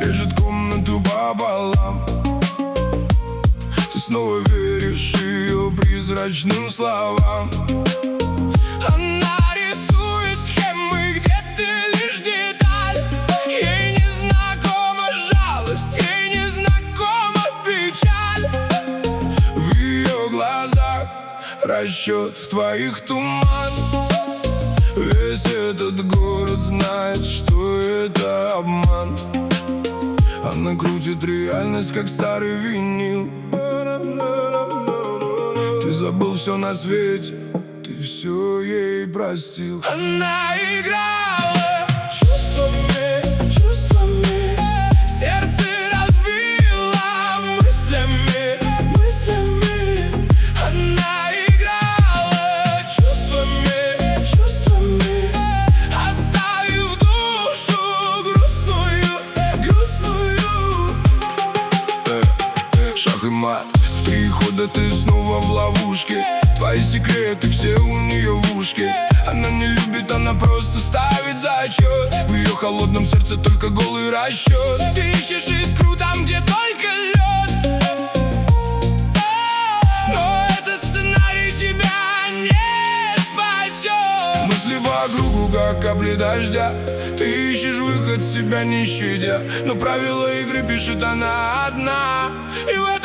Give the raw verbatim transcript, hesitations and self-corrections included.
режет комнату пополам. Ты снова веришь ее призрачным словам. Она рисует схемы, где ты лишь деталь. Ей не знакома жалость, ей не знакома печаль. В ее глазах расчет, в твоих туман. Весь этот город знает, что это обман. Она крутит реальность, как старый винил. Ты забыл все на свете, ты все ей простил. Она играла чувствами, чувствами, сердце разбила мыслями, мыслями. Она играла чувствами, чувствами, оставив душу грустную, грустную. Шах и мат, в три хода ты снова в ловушке. Твои секреты все у нее в ушке. Она не любит, она просто ставит зачет. В ее холодном сердце только голый расчет. Ты ищешь искру там, где только лед. Но этот сценарий тебя не спасет. Мысли вокруг, как капли дождя. Ты ищешь выход, себя не щадя. Но правила игры пишет она одна. И в этом